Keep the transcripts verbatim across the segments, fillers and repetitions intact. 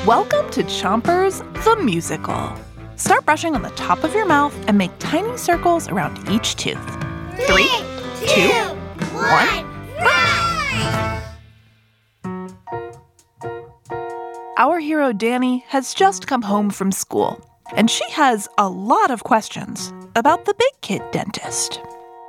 Welcome to Chompers, the musical. Start brushing on the top of your mouth and make tiny circles around each tooth. Three, two, one, run! Our hero Danny has just come home from school, and she has a lot of questions about the big kid dentist.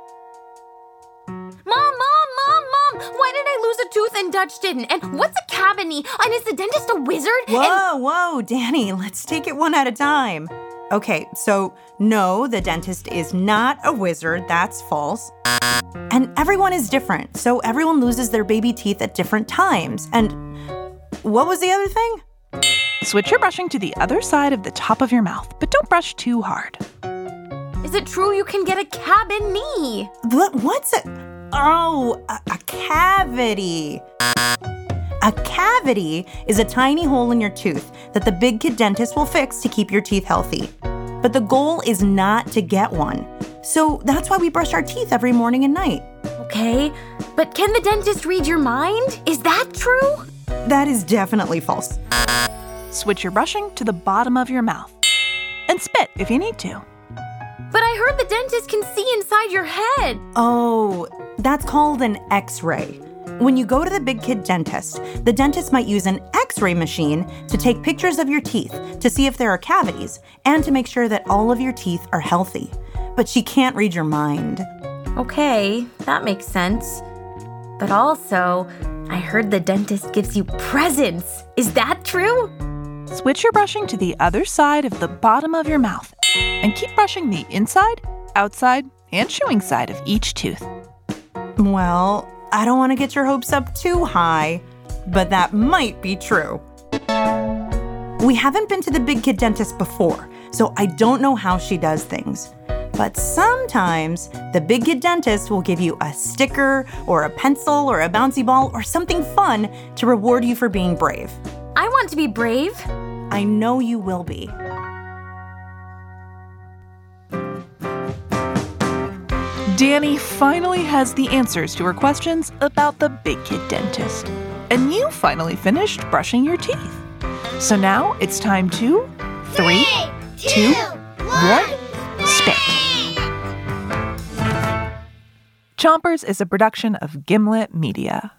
Mom, Mom, Mom, Mom! Why did I lose a tooth and Dutch didn't? And what's a cavity? And is the dentist a wizard? Whoa, and- whoa, Danny, let's take it one at a time. Okay, so no, the dentist is not a wizard. That's false. And everyone is different, so everyone loses their baby teeth at different times. And what was the other thing? Switch your brushing to the other side of the top of your mouth, but don't brush too hard. Is it true you can get a cavity? What, what's it? Oh, a, a cavity. A cavity is a tiny hole in your tooth that the big kid dentist will fix to keep your teeth healthy. But the goal is not to get one. So that's why we brush our teeth every morning and night. Okay, but can the dentist read your mind? Is that true? That is definitely false. Switch your brushing to the bottom of your mouth. And spit if you need to. But I heard the dentist can see inside your head. Oh, that's called an X-ray. When you go to the big kid dentist, the dentist might use an X-ray machine to take pictures of your teeth to see if there are cavities and to make sure that all of your teeth are healthy. But she can't read your mind. Okay, that makes sense. But also, I heard the dentist gives you presents. Is that true? Switch your brushing to the other side of the bottom of your mouth and keep brushing the inside, outside, and chewing side of each tooth. Well, I don't want to get your hopes up too high, but that might be true. We haven't been to the big kid dentist before, so I don't know how she does things. But sometimes the big kid dentist will give you a sticker or a pencil or a bouncy ball or something fun to reward you for being brave. I want to be brave. I know you will be. Danny finally has the answers to her questions about the big kid dentist. And you finally finished brushing your teeth. So now it's time to three, two, one, spit. Chompers is a production of Gimlet Media.